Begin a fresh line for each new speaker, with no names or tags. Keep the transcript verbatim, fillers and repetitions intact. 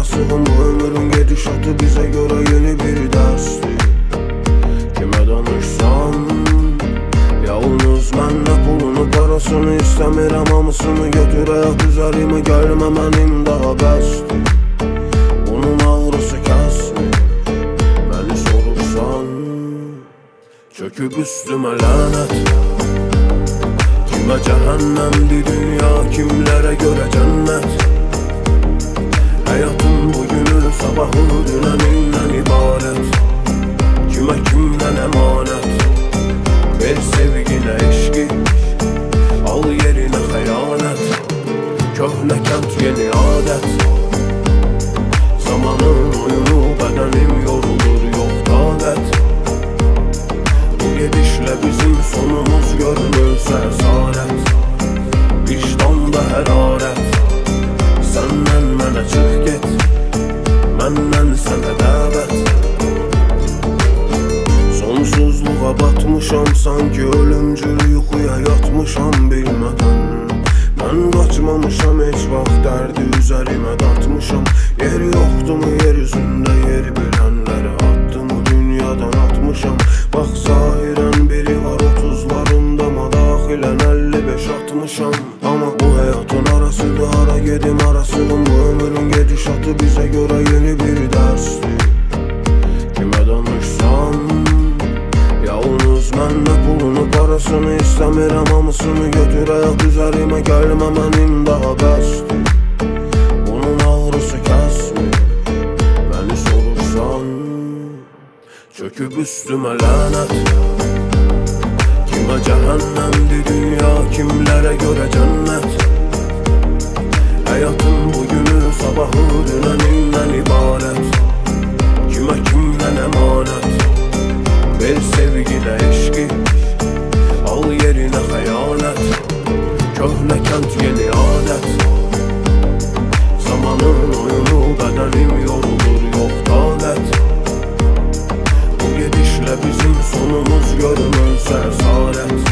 arasığım. Bu ömrün gedişatı bize göre yeni bir derstir. Kime danışsam yalnız mənlə pulunu parasını istəmirəm, hamısını götürək üzərime, gəlmə mənim daha bəsdir. Bunun ağrısı kəsmir, məni sorursan çöküb üstümə lənət. Kimə cəhənnəmdir dünya, kimlərə görə cənnət. Həyatın bugünü, sabahı, dünənindən ibarət. Kimə kimdən əmanət. Ver sevginə eşqi, al yerinə xəyanət. Köhnə kənd yeni adət. Zamanın oyunu, bədənim yorulur, yox taqət. Bu gedişlə bizim sonumuz görünürsə əsarət. Vicdanda hərarət. Səndən mənə çıx get, məndən sənə dəvət. Sonsuzluğa batmışam, sanki ölümcül yuxuya yatmışam bilmədən. Mən qaçmamışam, heç vaxt dərdi üzərimə dartmışam. Yeri yoxdumu yer üzündə, yeri bilənləri attımı dünyadan atmışam. Bax zahirən biri var otuzlarında, madaxilən əlli beş atmışam. Amma bu həyatın arasıdır, hara gedim arasığım. Bu ömrün gedişatı bizə görə yeni bir dərsdir. Kimə danışsam yalnız mənlə pulunu parasını istəmirəm, hamısını götürək üzərimə, gəlmə mənim daha bəsdir. Bunun ağrısı kəsmir, məni sorursan çöküb üstümə lənət. Kimə cəhənnəmdir dünya, kimlərə görə cənnət. Həyatın bugünü, sabahı, dünənindən ibarət. Kimə kimdən əmanət. Ver sevginə eşqi, al yerinə xəyanət. Köhnə kənd yeni adət. Zamanın oyunu, bədənim yorulur, yox taqət. Bu gedişlə bizim sonumuz görünürsə əsarət.